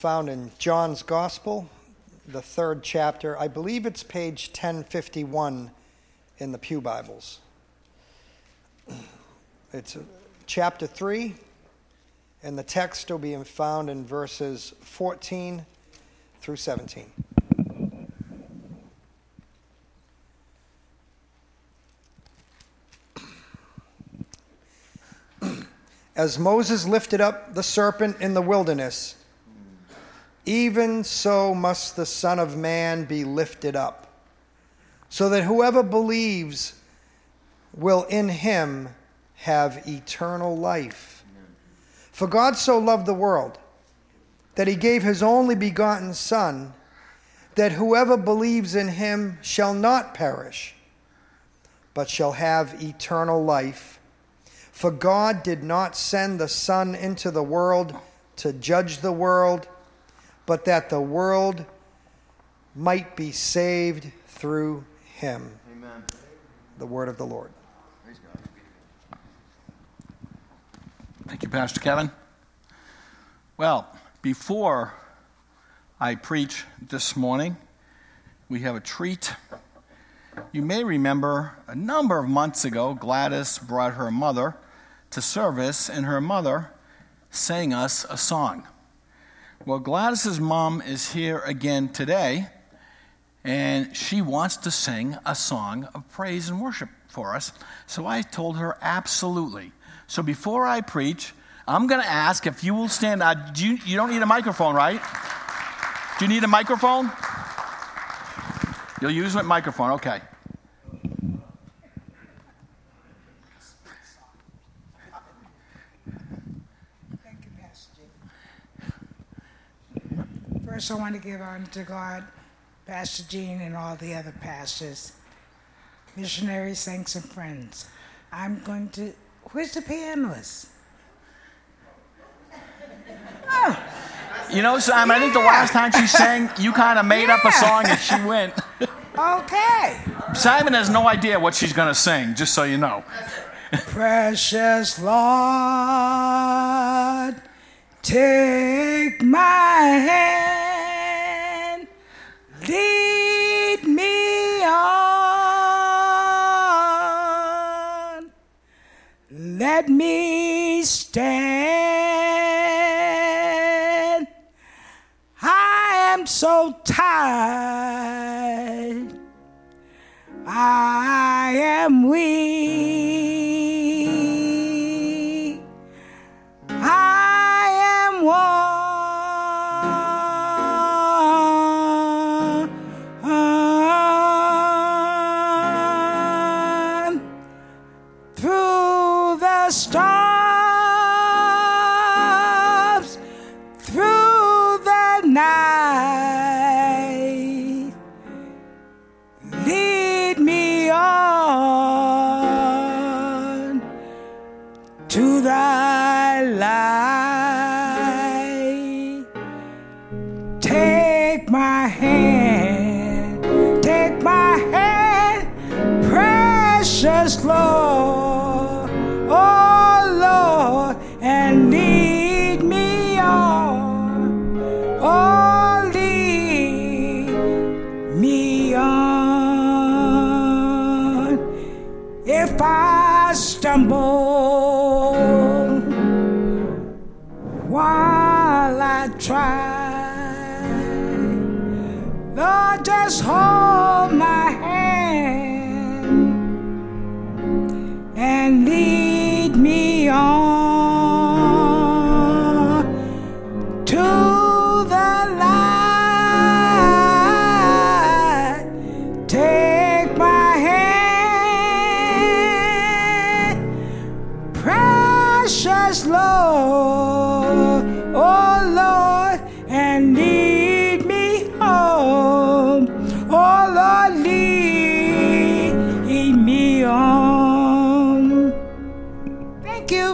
Found in John's Gospel, the 3rd chapter. I believe it's page 1051 in the Pew Bibles. It's chapter 3, and the text will be found in verses 14 through 17. As Moses lifted up the serpent in the wilderness, even so must the Son of Man be lifted up, so that whoever believes will in him have eternal life. For God so loved the world that he gave his only begotten Son, that whoever believes in him shall not perish, but shall have eternal life. For God did not send the Son into the world to judge the world, but that the world might be saved through him. Amen. The word of the Lord. Praise God. Thank you, Pastor Kevin. Well, before I preach this morning, we have a treat. You may remember a number of months ago, Gladys brought her mother to service, and her mother sang us a song. Well, Gladys's mom is here again today, and she wants to sing a song of praise and worship for us. So I told her absolutely. So before I preach, I'm going to ask if you will stand. You don't need a microphone, right? Do you need a microphone? You'll use a microphone, okay. First, I want to give honor to God, Pastor Gene, and all the other pastors, missionaries, saints, and friends. Where's the pianist? Oh. You know, Simon, I think the last time she sang, you kind of made up a song and she went. Okay. Simon has no idea what she's going to sing, just so you know. Precious Lord, take my hand, lead me on, let me stand. I am so tired, I am weak, I am worn through the storms, through the night. Lead me on to thy light. Take my hand, precious Lord, oh Lord, and lead me on, oh lead me on. If I stumble while I try, Lord, just hold my hand and lead me on to the light. Take my hand, precious Lord, oh Lord, and lead me home. Oh Lord, lead me on. Thank you.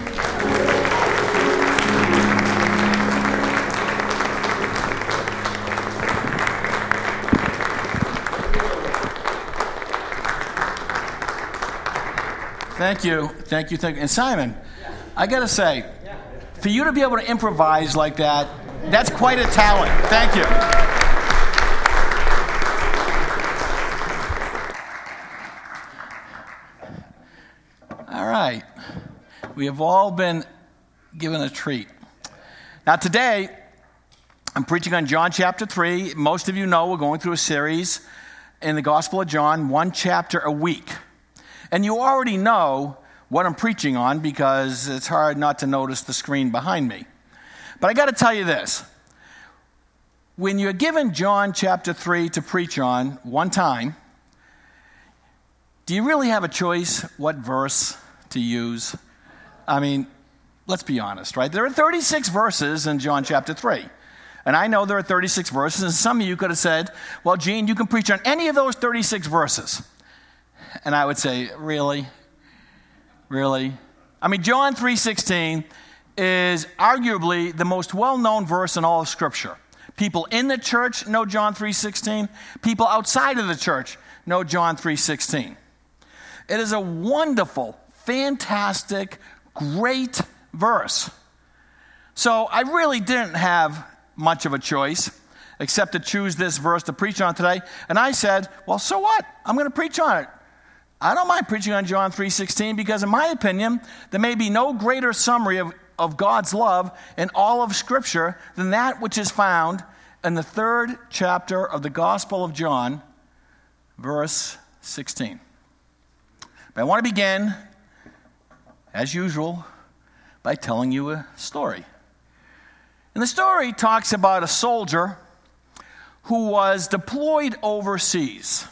Thank you. And Simon, I got to say, for you to be able to improvise like that, That's quite a talent. Thank you. All right. We have all been given a treat. Now today, I'm preaching on John chapter 3. Most of you know we're going through a series in the Gospel of John, one chapter a week. And you already know what I'm preaching on because it's hard not to notice the screen behind me. But I got to tell you this. When you're given John chapter 3 to preach on one time, do you really have a choice what verse to use? I mean, let's be honest, right? There are 36 verses in John chapter 3. And I know there are 36 verses, and some of you could have said, well, Gene, you can preach on any of those 36 verses. And I would say, really? Really? I mean, John 3:16 is arguably the most well-known verse in all of Scripture. People in the church know John 3:16. People outside of the church know John 3:16. It is a wonderful, fantastic, great verse. So I really didn't have much of a choice except to choose this verse to preach on today. And I said, well, so what? I'm going to preach on it. I don't mind preaching on John 3:16 because in my opinion, there may be no greater summary of God's love in all of Scripture than that which is found in the 3rd chapter of the Gospel of John, verse 16. But I want to begin, as usual, by telling you a story. And the story talks about a soldier who was deployed overseas.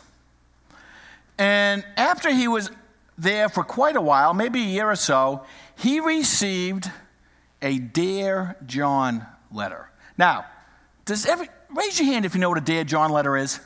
And after he was there for quite a while, maybe a year or so, he received a Dear John letter. Now, raise your hand if you know what a Dear John letter is.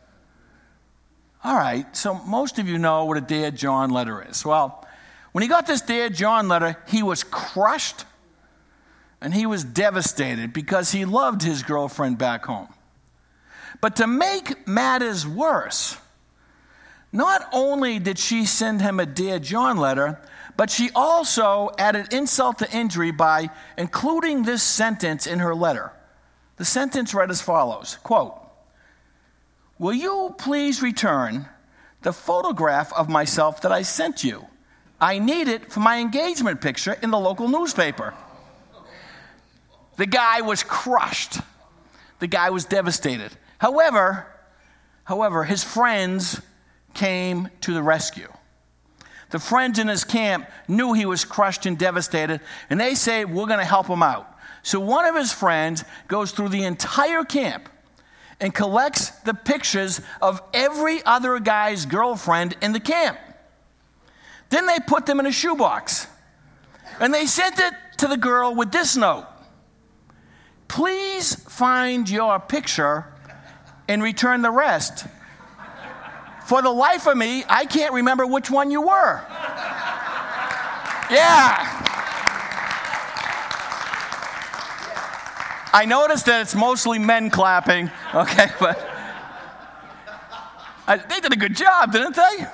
All right, so most of you know what a Dear John letter is. Well, when he got this Dear John letter, he was crushed and he was devastated because he loved his girlfriend back home. But to make matters worse, not only did she send him a Dear John letter, but she also added insult to injury by including this sentence in her letter. The sentence read as follows, quote, "Will you please return the photograph of myself that I sent you? I need it for my engagement picture in the local newspaper." The guy was crushed. The guy was devastated. However, his friends came to the rescue. The friends in his camp knew he was crushed and devastated, and they say, we're going to help him out. So one of his friends goes through the entire camp and collects the pictures of every other guy's girlfriend in the camp. Then they put them in a shoebox, and they sent it to the girl with this note: "Please find your picture and return the rest. For the life of me, I can't remember which one you were." Yeah. I noticed that it's mostly men clapping, okay, but they did a good job, didn't they?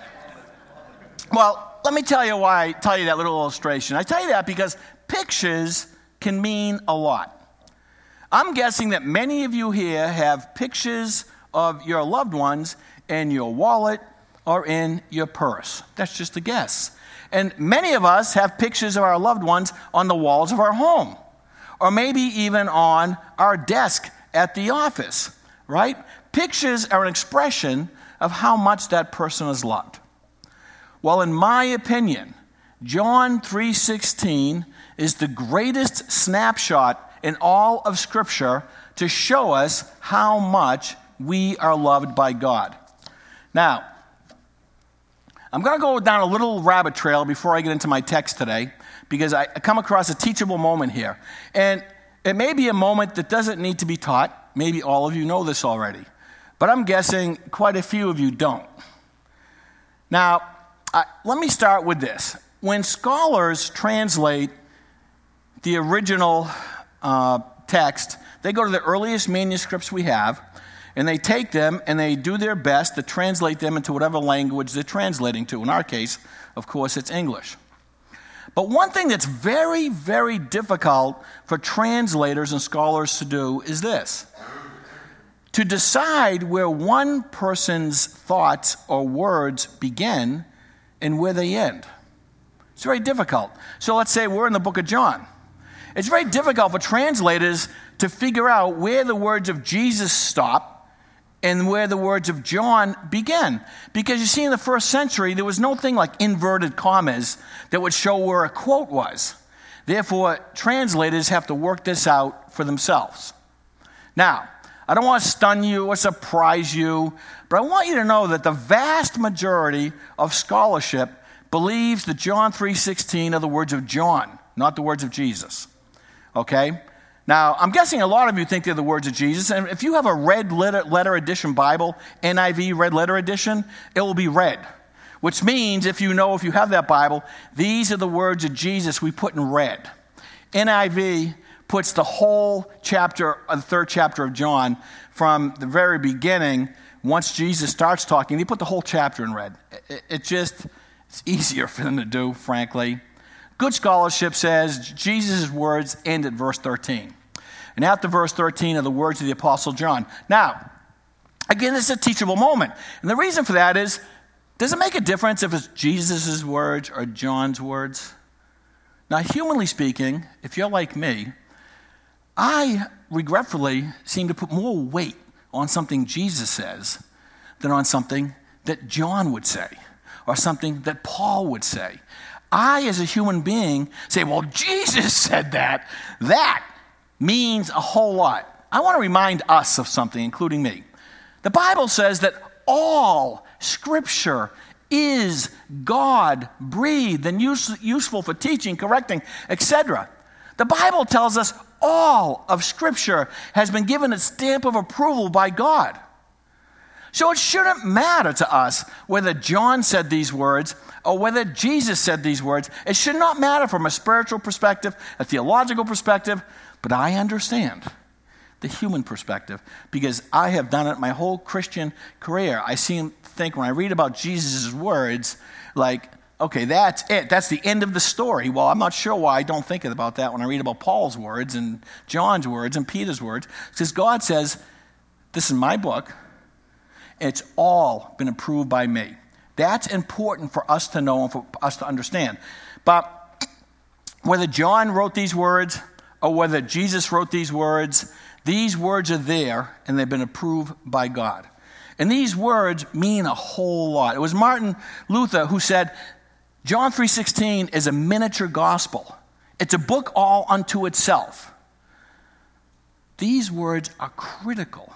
Well, let me tell you why I tell you that little illustration. I tell you that because pictures can mean a lot. I'm guessing that many of you here have pictures of your loved ones in your wallet or in your purse. That's just a guess. And many of us have pictures of our loved ones on the walls of our home, or maybe even on our desk at the office, right? Pictures are an expression of how much that person is loved. Well, in my opinion, John 3:16 is the greatest snapshot in all of Scripture to show us how much we are loved by God. Now, I'm going to go down a little rabbit trail before I get into my text today, because I come across a teachable moment here. And it may be a moment that doesn't need to be taught. Maybe all of you know this already. But I'm guessing quite a few of you don't. Now, let me start with this. When scholars translate the original text, they go to the earliest manuscripts we have, and they take them and they do their best to translate them into whatever language they're translating to. In our case, of course, it's English. But one thing that's very, very difficult for translators and scholars to do is this: to decide where one person's thoughts or words begin and where they end. It's very difficult. So let's say we're in the book of John. It's very difficult for translators to figure out where the words of Jesus stop and where the words of John begin. Because you see, in the first century, there was no thing like inverted commas that would show where a quote was. Therefore, translators have to work this out for themselves. Now, I don't want to stun you or surprise you, but I want you to know that the vast majority of scholarship believes that John 3:16 are the words of John, not the words of Jesus. Okay? Now, I'm guessing a lot of you think they're the words of Jesus, and if you have a red letter edition Bible, NIV red letter edition, it will be red, which means if you have that Bible, these are the words of Jesus we put in red. NIV puts the whole chapter, the third chapter of John, from the very beginning. Once Jesus starts talking, they put the whole chapter in red. It's easier for them to do, frankly. Good scholarship says Jesus' words end at verse 13. And after verse 13 are the words of the Apostle John. Now, again, this is a teachable moment. And the reason for that is, does it make a difference if it's Jesus' words or John's words? Now, humanly speaking, if you're like me, I regretfully seem to put more weight on something Jesus says than on something that John would say or something that Paul would say. I, as a human being, say, well, Jesus said that. That means a whole lot. I want to remind us of something, including me. The Bible says that all Scripture is God-breathed and useful for teaching, correcting, etc. The Bible tells us all of Scripture has been given its stamp of approval by God. So it shouldn't matter to us whether John said these words or whether Jesus said these words. It should not matter from a spiritual perspective, a theological perspective, but I understand the human perspective because I have done it my whole Christian career. I think when I read about Jesus' words, like, okay, that's it. That's the end of the story. Well, I'm not sure why I don't think about that when I read about Paul's words and John's words and Peter's words. Because God says, this is my book. It's all been approved by me. That's important for us to know and for us to understand. But whether John wrote these words or whether Jesus wrote these words are there and they've been approved by God. And these words mean a whole lot. It was Martin Luther who said, John 3:16 is a miniature gospel. It's a book all unto itself. These words are critical.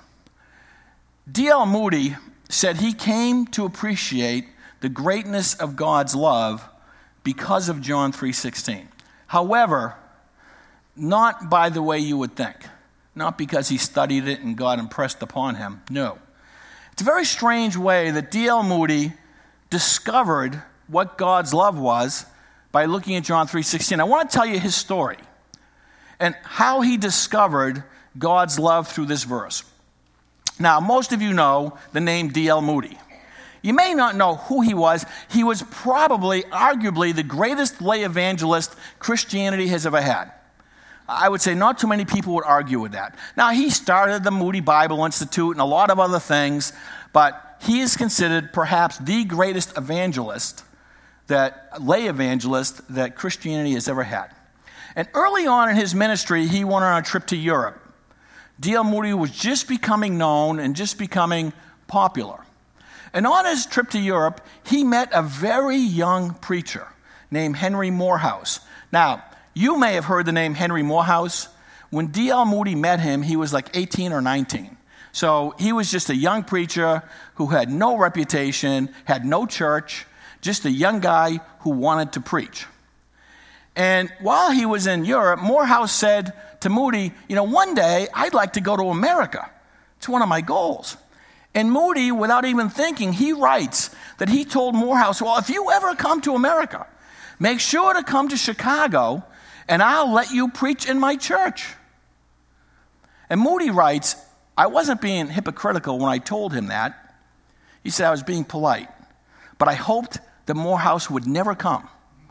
D.L. Moody said he came to appreciate the greatness of God's love because of John 3:16. However, not by the way you would think. Not because he studied it and God impressed upon him. No. It's a very strange way that D.L. Moody discovered what God's love was by looking at John 3:16. I want to tell you his story and how he discovered God's love through this verse. Now, most of you know the name D.L. Moody. You may not know who he was. He was probably, arguably, the greatest lay evangelist Christianity has ever had. I would say not too many people would argue with that. Now, he started the Moody Bible Institute and a lot of other things, but he is considered perhaps the greatest lay evangelist that Christianity has ever had. And early on in his ministry, he went on a trip to Europe. D.L. Moody was just becoming known and just becoming popular. And on his trip to Europe, he met a very young preacher named Henry Morehouse. Now, you may have heard the name Henry Morehouse. When D.L. Moody met him, he was like 18 or 19. So he was just a young preacher who had no reputation, had no church, just a young guy who wanted to preach. And while he was in Europe, Morehouse said to Moody, one day I'd like to go to America. It's one of my goals. And Moody, without even thinking, he writes that he told Morehouse, well, if you ever come to America, make sure to come to Chicago and I'll let you preach in my church. And Moody writes, I wasn't being hypocritical when I told him that. He said I was being polite. But I hoped that Morehouse would never come.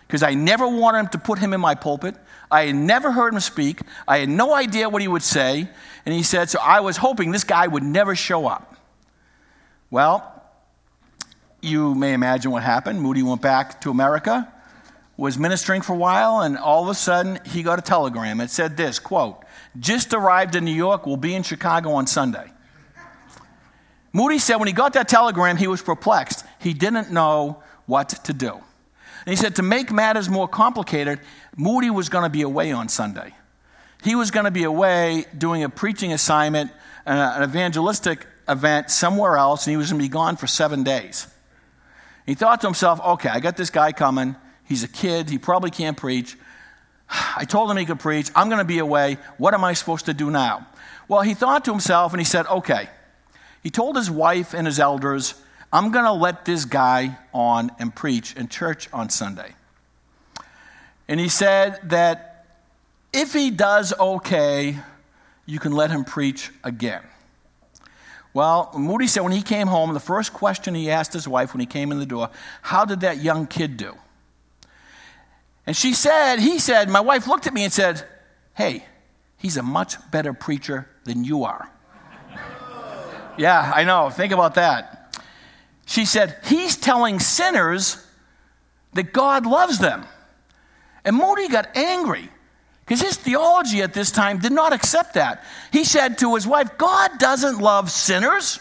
because I never wanted to put him in my pulpit. I had never heard him speak. I had no idea what he would say. And he said, so I was hoping this guy would never show up. Well, you may imagine what happened. Moody went back to America, was ministering for a while, and all of a sudden he got a telegram. It said this, quote, "Just arrived in New York, will be in Chicago on Sunday." Moody said when he got that telegram, he was perplexed. He didn't know what to do. And he said to make matters more complicated, Moody was going to be away on Sunday. He was going to be away doing a preaching assignment, an evangelistic event somewhere else, and he was going to be gone for 7 days. He thought to himself, okay, I got this guy coming. He's a kid. He probably can't preach. I told him he could preach. I'm going to be away. What am I supposed to do now? Well, he thought to himself, and he said, okay. He told his wife and his elders, I'm going to let this guy on and preach in church on Sunday. And he said that if he does okay, you can let him preach again. Well, Moody said when he came home, the first question he asked his wife when he came in the door, how did that young kid do? And he said, my wife looked at me and said, hey, he's a much better preacher than you are. Yeah, I know. Think about that. She said, he's telling sinners that God loves them. And Moody got angry because his theology at this time did not accept that. He said to his wife, God doesn't love sinners.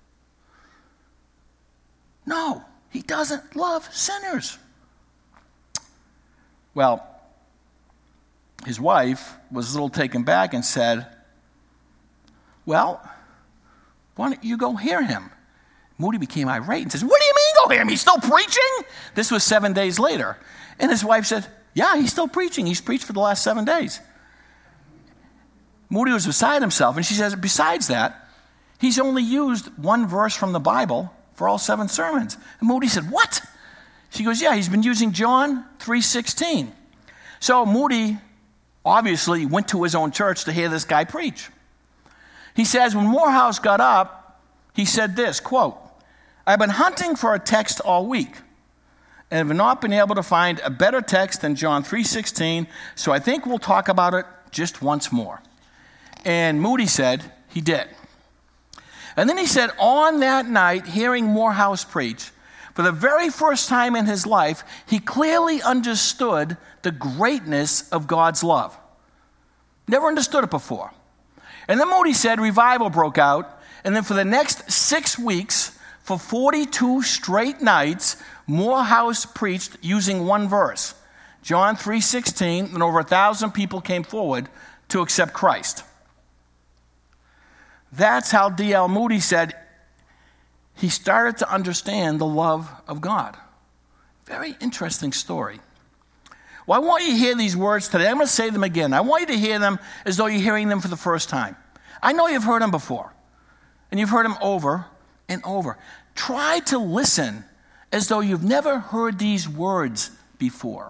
No, he doesn't love sinners. Well, his wife was a little taken back and said, well, why don't you go hear him? Moody became irate and says, what do you mean go hear him? He's still preaching? This was 7 days later. And his wife said, yeah, he's still preaching. He's preached for the last 7 days. Moody was beside himself. And she says, besides that, he's only used one verse from the Bible for all 7 sermons. And Moody said, what? She goes, yeah, he's been using John 3:16. So Moody obviously went to his own church to hear this guy preach. He says, when Morehouse got up, he said this, quote, I've been hunting for a text all week and have not been able to find a better text than John 3:16, so I think we'll talk about it just once more. And Moody said he did. And then he said, on that night, hearing Morehouse preach, for the very first time in his life, he clearly understood the greatness of God's love. Never understood it before. And then Moody said revival broke out, and then for the next 6 weeks, for 42 straight nights, Morehouse preached using one verse, John 3:16, and over 1,000 people came forward to accept Christ. That's how D.L. Moody said he started to understand the love of God. Very interesting story. Well, I want you to hear these words today. I'm going to say them again. I want you to hear them as though you're hearing them for the first time. I know you've heard them before, and you've heard them over and over. Try to listen as though you've never heard these words before.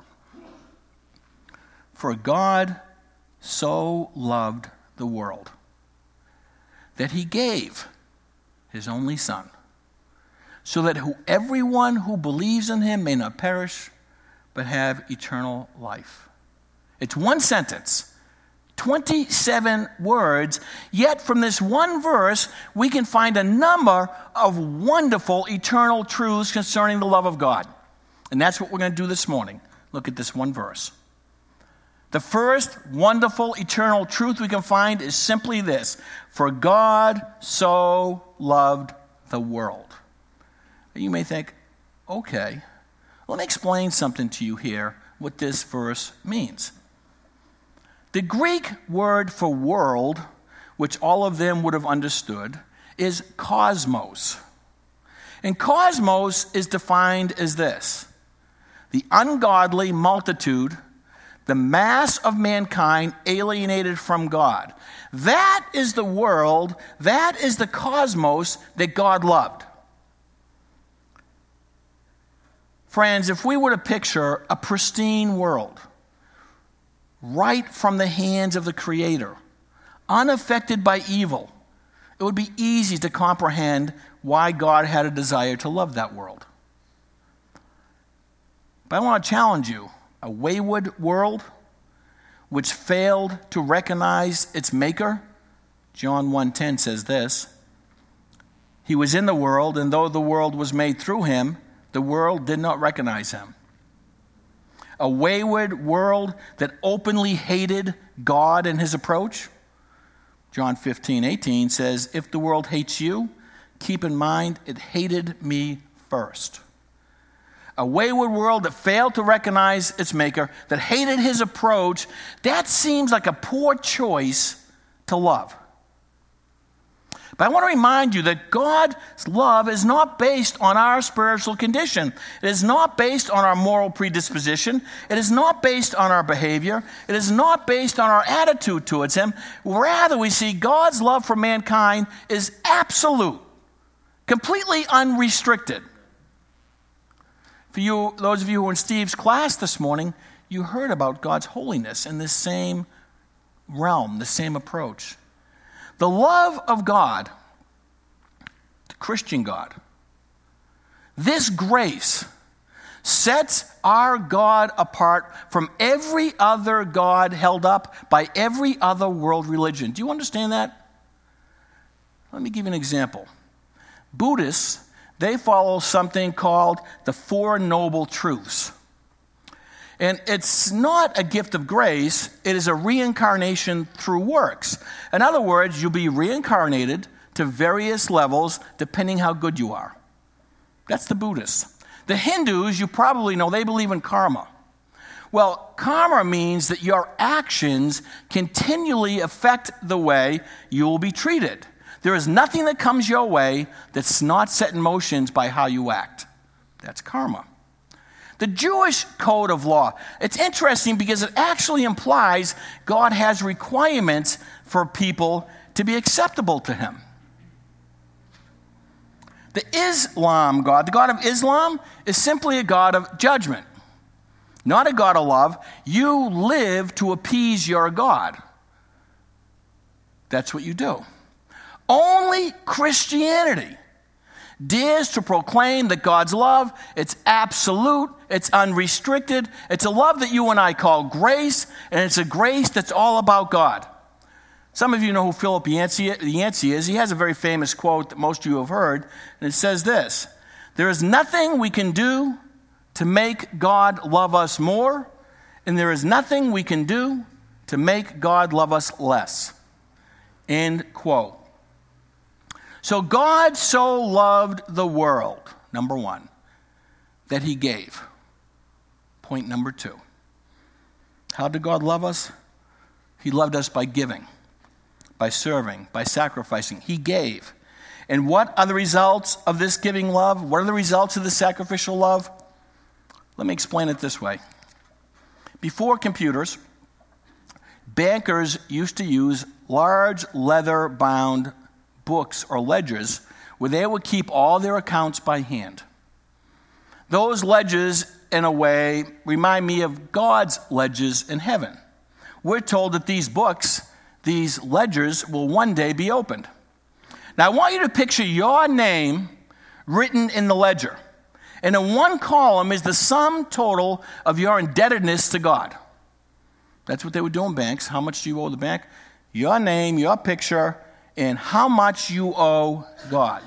For God so loved the world that he gave his only Son, so that everyone who believes in him may not perish, but have eternal life. It's one sentence, 27 words, yet from this one verse, we can find a number of wonderful eternal truths concerning the love of God. And that's what we're going to do this morning. Look at this one verse. The first wonderful eternal truth we can find is simply this: for God so loved the world. You may think, okay, let me explain something to you here, what this verse means. The Greek word for world, which all of them would have understood, is cosmos. And cosmos is defined as this: the ungodly multitude, the mass of mankind alienated from God. That is the world, that is the cosmos that God loved. Friends, if we were to picture a pristine world, right from the hands of the Creator, unaffected by evil, it would be easy to comprehend why God had a desire to love that world. But I want to challenge you. A wayward world which failed to recognize its maker. John 1:10 says this. He was in the world, and though the world was made through him, the world did not recognize him. A wayward world that openly hated God and his approach. John 15:18 says, if the world hates you, keep in mind it hated me first. A wayward world that failed to recognize its maker, that hated his approach, that seems like a poor choice to love. But I want to remind you that God's love is not based on our spiritual condition. It is not based on our moral predisposition. It is not based on our behavior. It is not based on our attitude towards him. Rather, we see God's love for mankind is absolute, completely unrestricted. For you, those of you who were in Steve's class this morning, you heard about God's holiness in this same realm, the same approach. The love of God, the Christian God, this grace sets our God apart from every other God held up by every other world religion. Do you understand that? Let me give you an example. Buddhists, they follow something called the Four Noble Truths. And it's not a gift of grace, it is a reincarnation through works. In other words, you'll be reincarnated to various levels depending how good you are. That's the Buddhists. The Hindus, you probably know, they believe in karma. Well, karma means that your actions continually affect the way you will be treated. There is nothing that comes your way that's not set in motion by how you act. That's karma. The Jewish code of law, it's interesting because it actually implies God has requirements for people to be acceptable to him. The Islam God, the God of Islam, is simply a God of judgment, not a God of love. You live to appease your God. That's what you do. Only Christianity dares to proclaim that God's love, it's absolute, it's unrestricted, it's a love that you and I call grace, and it's a grace that's all about God. Some of you know who Philip Yancey is. He has a very famous quote that most of you have heard, and it says this: there is nothing we can do to make God love us more, and there is nothing we can do to make God love us less. End quote. So God so loved the world, number one, that he gave. Point number two. How did God love us? He loved us by giving, by serving, by sacrificing. He gave. And what are the results of this giving love? What are the results of this sacrificial love? Let me explain it this way. Before computers, bankers used to use large leather-bound books or ledgers where they would keep all their accounts by hand. Those ledgers, in a way, remind me of God's ledgers in heaven. We're told that these books, these ledgers, will one day be opened. Now, I want you to picture your name written in the ledger. And in one column is the sum total of your indebtedness to God. That's what they would do in banks. How much do you owe the bank? Your name, your picture, and how much you owe God.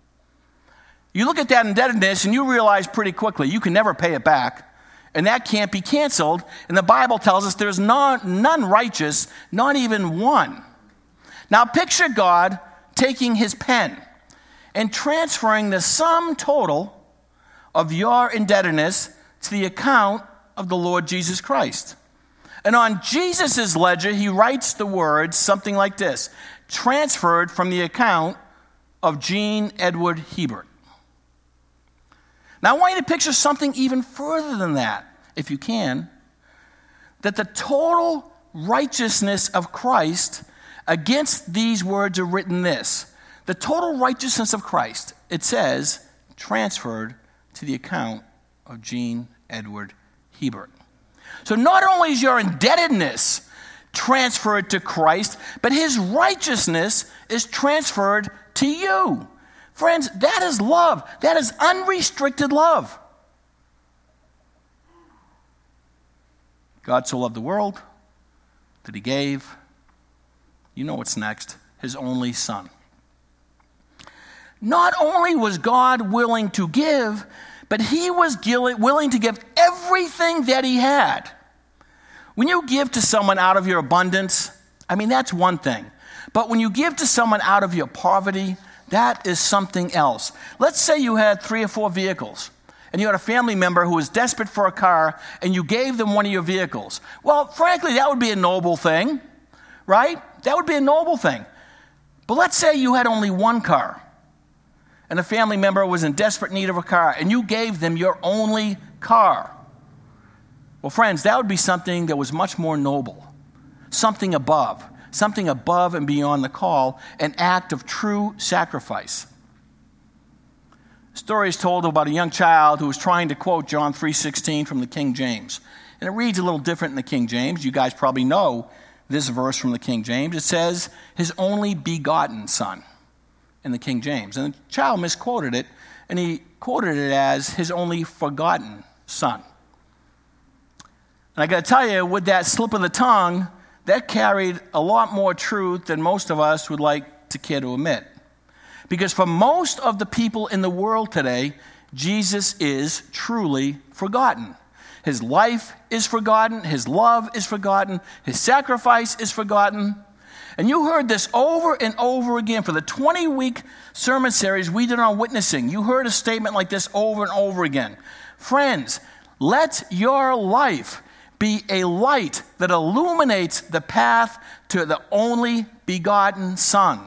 You look at that indebtedness and you realize pretty quickly you can never pay it back, and that can't be canceled. And the Bible tells us there's none righteous, not even one. Now picture God taking his pen and transferring the sum total of your indebtedness to the account of the Lord Jesus Christ. And on Jesus' ledger, he writes the words something like this: transferred from the account of Gene Edward Hebert. Now I want you to picture something even further than that, if you can, that the total righteousness of Christ, against these words are written this: the total righteousness of Christ, it says, transferred to the account of Gene Edward Hebert. So not only is your indebtedness transferred to Christ, but his righteousness is transferred to you. Friends, that is love. That is unrestricted love. God so loved the world that he gave, you know what's next, his only son. Not only was God willing to give, but he was willing to give everything that he had. When you give to someone out of your abundance, that's one thing. But when you give to someone out of your poverty, that is something else. Let's say you had 3 or 4 vehicles, and you had a family member who was desperate for a car, and you gave them one of your vehicles. Well, frankly, that would be a noble thing, right? That would be a noble thing. But let's say you had only one car, and a family member was in desperate need of a car, and you gave them your only car. Well, friends, that would be something that was much more noble, something above and beyond the call, an act of true sacrifice. A story is told about a young child who was trying to quote John 3:16 from the King James. And it reads a little different in the King James. You guys probably know this verse from the King James. It says, his only begotten son in the King James. And the child misquoted it, and he quoted it as his only forgotten son. And I got to tell you, with that slip of the tongue, that carried a lot more truth than most of us would like to care to admit. Because for most of the people in the world today, Jesus is truly forgotten. His life is forgotten. His love is forgotten. His sacrifice is forgotten. And you heard this over and over again for the 20-week sermon series we did on witnessing. You heard a statement like this over and over again. Friends, let your life be a light that illuminates the path to the only begotten Son.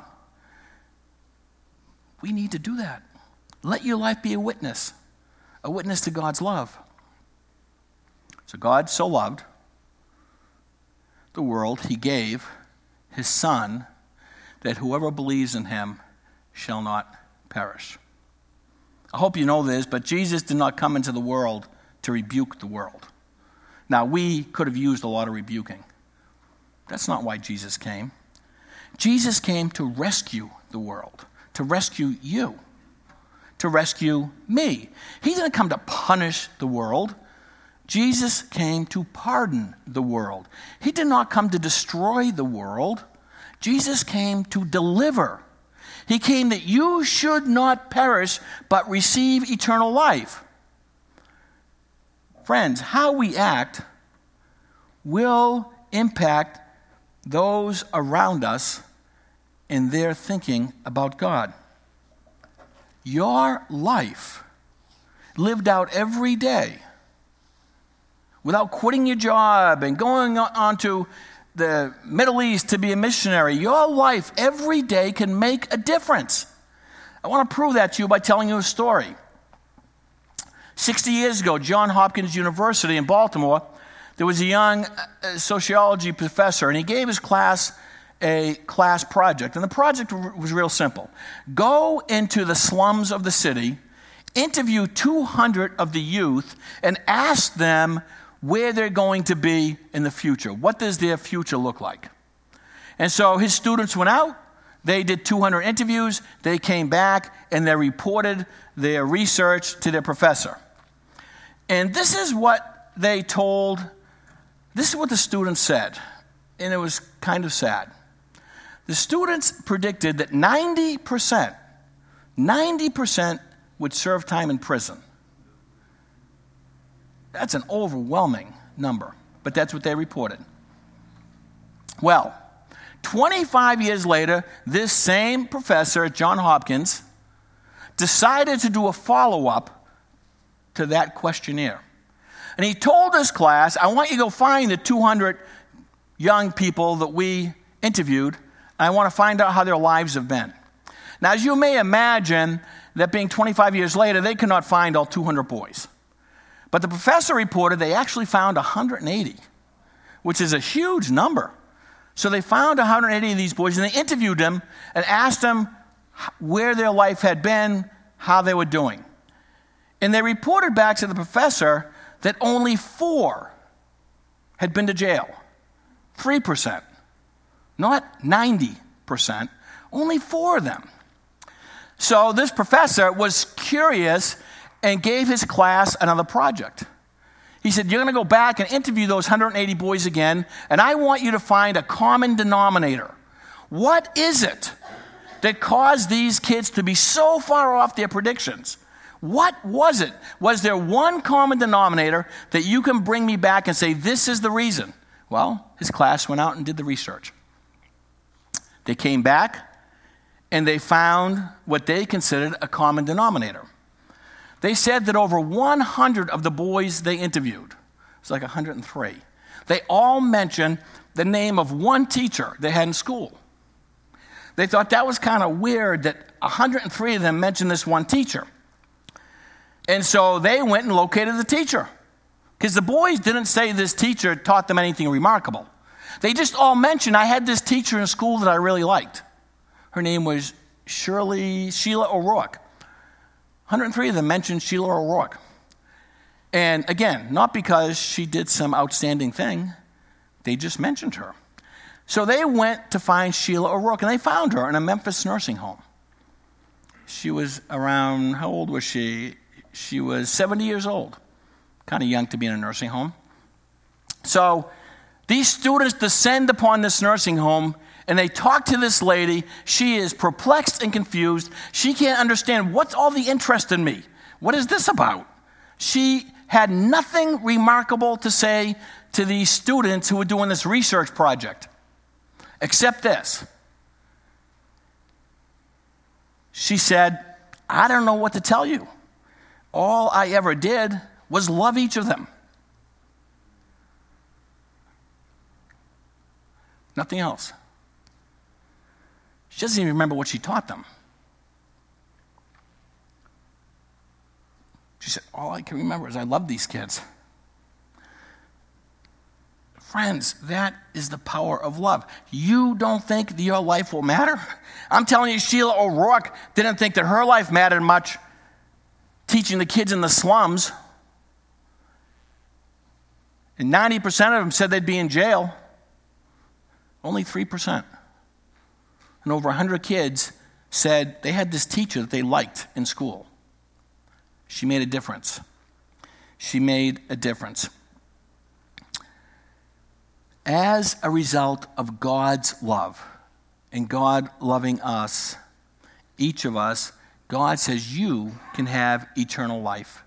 We need to do that. Let your life be a witness to God's love. So God so loved the world, he gave his Son, that whoever believes in him shall not perish. I hope you know this, but Jesus did not come into the world to rebuke the world. Now, we could have used a lot of rebuking. That's not why Jesus came. Jesus came to rescue the world, to rescue you, to rescue me. He didn't come to punish the world. Jesus came to pardon the world. He did not come to destroy the world. Jesus came to deliver. He came that you should not perish, but receive eternal life. Friends, how we act will impact those around us in their thinking about God. Your life, lived out every day, without quitting your job and going on to the Middle East to be a missionary, your life every day can make a difference. I want to prove that to you by telling you a story. 60 years ago, Johns Hopkins University in Baltimore, there was a young sociology professor, and he gave his class a class project. And the project was real simple. Go into the slums of the city, interview 200 of the youth, and ask them where they're going to be in the future. What does their future look like? And so his students went out, they did 200 interviews, they came back, and they reported their research to their professor. And this is what they told, this is what the students said, and it was kind of sad. The students predicted that 90% would serve time in prison. That's an overwhelming number, but that's what they reported. Well, 25 years later, this same professor at Johns Hopkins decided to do a follow-up to that questionnaire. And he told his class, I want you to go find the 200 young people that we interviewed, and I want to find out how their lives have been. Now, as you may imagine, that being 25 years later, they could not find all 200 boys. But the professor reported they actually found 180, which is a huge number. So they found 180 of these boys, and they interviewed them and asked them where their life had been, how they were doing. And they reported back to the professor that only 4 had been to jail. 3%. Not 90%. Only 4 of them. So this professor was curious and gave his class another project. He said, you're going to go back and interview those 180 boys again, and I want you to find a common denominator. What is it that caused these kids to be so far off their predictions? What was it? Was there one common denominator that you can bring me back and say, this is the reason? Well, his class went out and did the research. They came back, and they found what they considered a common denominator. They said that over 100 of the boys they interviewed, it's like 103, they all mentioned the name of one teacher they had in school. They thought that was kind of weird that 103 of them mentioned this one teacher. And so they went and located the teacher. Because the boys didn't say this teacher taught them anything remarkable. They just all mentioned, I had this teacher in school that I really liked. Her name was Sheila O'Rourke. 103 of them mentioned Sheila O'Rourke. And again, not because she did some outstanding thing. They just mentioned her. So they went to find Sheila O'Rourke, and they found her in a Memphis nursing home. She was around, how old was she? She was 70 years old. Kind of young to be in a nursing home. So these students descend upon this nursing home, and they talk to this lady. She is perplexed and confused. She can't understand, what's all the interest in me? What is this about? She had nothing remarkable to say to these students who were doing this research project, except this. She said, I don't know what to tell you. All I ever did was love each of them. Nothing else. She doesn't even remember what she taught them. She said, all I can remember is I love these kids. Friends, that is the power of love. You don't think that your life will matter? I'm telling you, Sheila O'Rourke didn't think that her life mattered much teaching the kids in the slums. And 90% of them said they'd be in jail. Only 3%. And over 100 kids said they had this teacher that they liked in school. She made a difference. She made a difference. As a result of God's love and God loving us, each of us, God says you can have eternal life.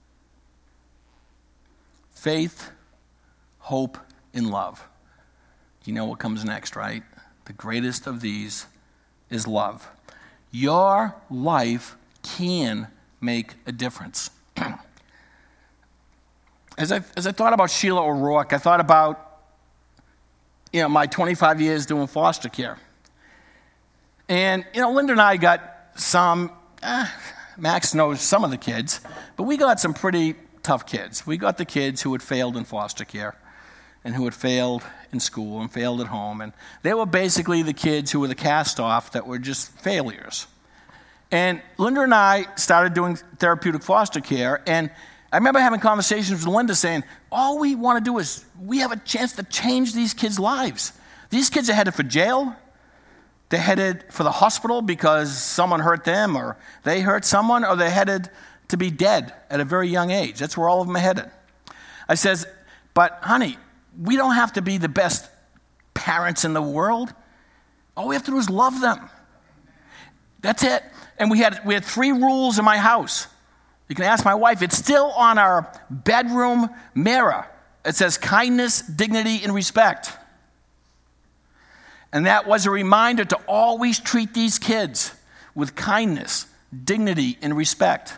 Faith, hope, and love. You know what comes next, right? The greatest of these is love. Your life can make a difference. As I thought about Sheila O'Rourke, I thought about my 25 years doing foster care. And, Linda and I got some, Max knows some of the kids, but we got some pretty tough kids. We got the kids who had failed in foster care and who had failed in school and failed at home. And they were basically the kids who were the cast-off that were just failures. And Linda and I started doing therapeutic foster care, and I remember having conversations with Linda saying, all we want to do is we have a chance to change these kids' lives. These kids are headed for jail. They're headed for the hospital because someone hurt them or they hurt someone, or they're headed to be dead at a very young age. That's where all of them are headed. I says, but honey, we don't have to be the best parents in the world. All we have to do is love them. That's it. And we had 3 rules in my house. You can ask my wife. It's still on our bedroom mirror. It says kindness, dignity, and respect. And that was a reminder to always treat these kids with kindness, dignity, and respect.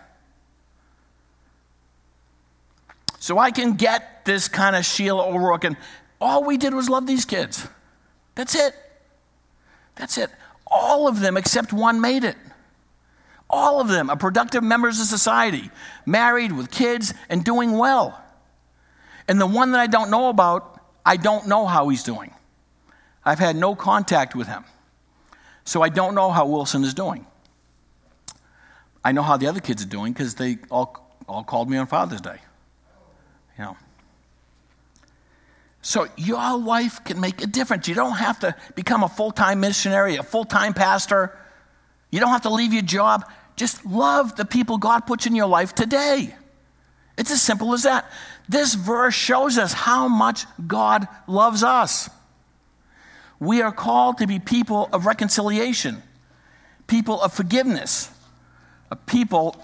So I can get this kind of Sheila O'Rourke, and all we did was love these kids. That's it. That's it. All of them except one made it. All of them are productive members of society, married with kids and doing well. And the one that I don't know about, I don't know how he's doing. I've had no contact with him. So I don't know how Wilson is doing. I know how the other kids are doing because they all called me on Father's Day. So your life can make a difference. You don't have to become a full-time missionary, a full-time pastor. You don't have to leave your job. Just love the people God puts in your life today. It's as simple as that. This verse shows us how much God loves us. We are called to be people of reconciliation, people of forgiveness, a people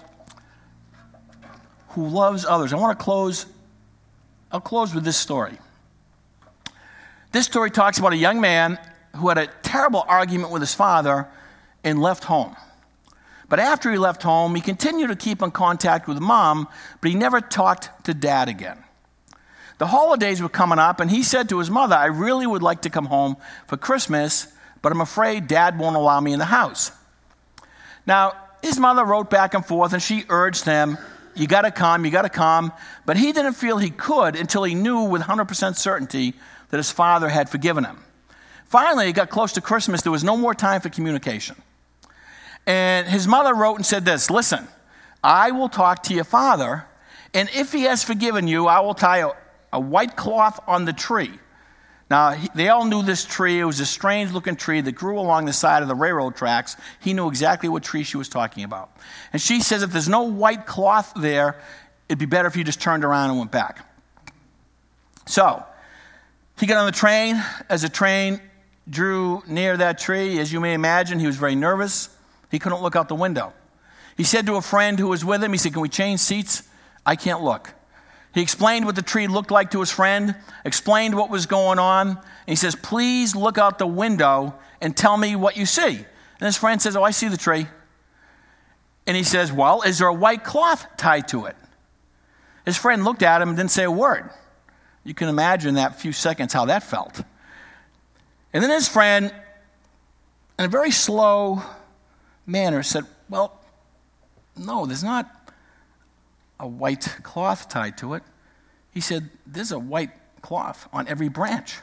who loves others. I'll close with this story. This story talks about a young man who had a terrible argument with his father and left home. But after he left home, he continued to keep in contact with mom, but he never talked to dad again. The holidays were coming up, and he said to his mother, I really would like to come home for Christmas, but I'm afraid dad won't allow me in the house. Now, his mother wrote back and forth, and she urged him, you got to come. But he didn't feel he could until he knew with 100% certainty that his father had forgiven him. Finally, it got close to Christmas. There was no more time for communication. And his mother wrote and said this, listen, I will talk to your father, and if he has forgiven you, I will tie a white cloth on the tree. Now, they all knew this tree. It was a strange-looking tree that grew along the side of the railroad tracks. He knew exactly what tree she was talking about. And she says if there's no white cloth there, it'd be better if you just turned around and went back. So, he got on the train. As the train drew near that tree, as you may imagine, he was very nervous. He couldn't look out the window. He said to a friend who was with him, he said, can we change seats? I can't look. He explained what the tree looked like to his friend, explained what was going on, and he says, please look out the window and tell me what you see. And his friend says, I see the tree. And he says, well, is there a white cloth tied to it? His friend looked at him and didn't say a word. You can imagine that few seconds how that felt. And then his friend, in a very slow manner, said, well, no, there's not a white cloth tied to it. He said, there's a white cloth on every branch.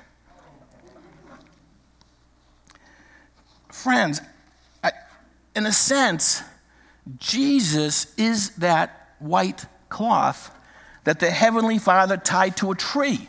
Friends, in a sense, Jesus is that white cloth that the Heavenly Father tied to a tree.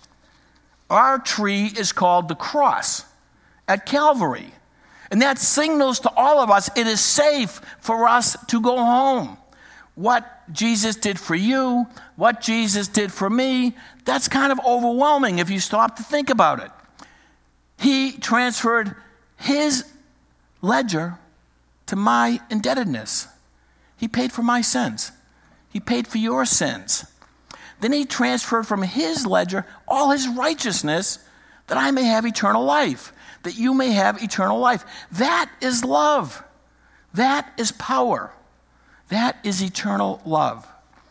Our tree is called the cross at Calvary. And that signals to all of us it is safe for us to go home. What Jesus did for you, what Jesus did for me, that's kind of overwhelming if you stop to think about it. He transferred his ledger to my indebtedness. He paid for my sins. He paid for your sins. Then he transferred from his ledger all his righteousness that I may have eternal life, that you may have eternal life. That is love. That is power. That is eternal love.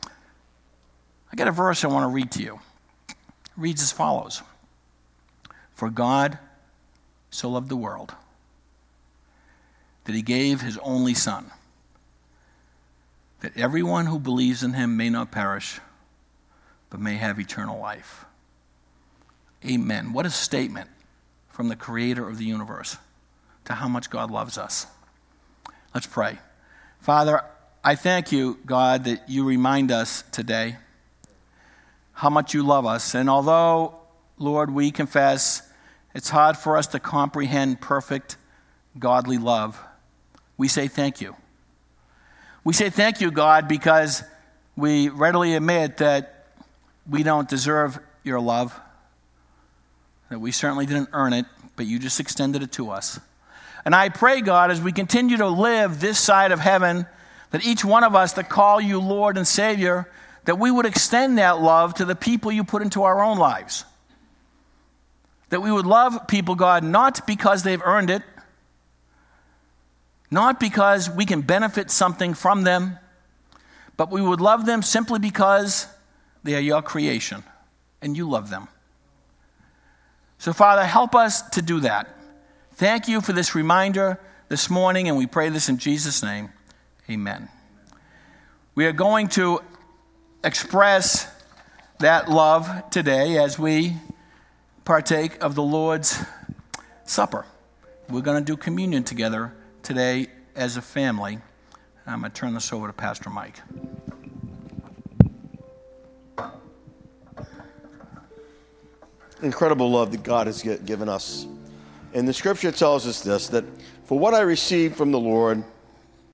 I got a verse I want to read to you. It reads as follows. For God so loved the world that he gave his only Son, that everyone who believes in him may not perish, but may have eternal life. Amen. What a statement from the creator of the universe to how much God loves us. Let's pray. Father, I thank you, God, that you remind us today how much you love us. And although, Lord, we confess it's hard for us to comprehend perfect, godly love, we say thank you. We say thank you, God, because we readily admit that we don't deserve your love, that we certainly didn't earn it, but you just extended it to us. And I pray, God, as we continue to live this side of heaven, that each one of us that call you Lord and Savior, that we would extend that love to the people you put into our own lives. That we would love people, God, not because they've earned it, not because we can benefit something from them, but we would love them simply because they are your creation and you love them. So, Father, help us to do that. Thank you for this reminder this morning, and we pray this in Jesus' name. Amen. We are going to express that love today as we partake of the Lord's Supper. We're going to do communion together today as a family. I'm going to turn this over to Pastor Mike. Incredible love that God has given us. And the scripture tells us this, that for what I received from the Lord,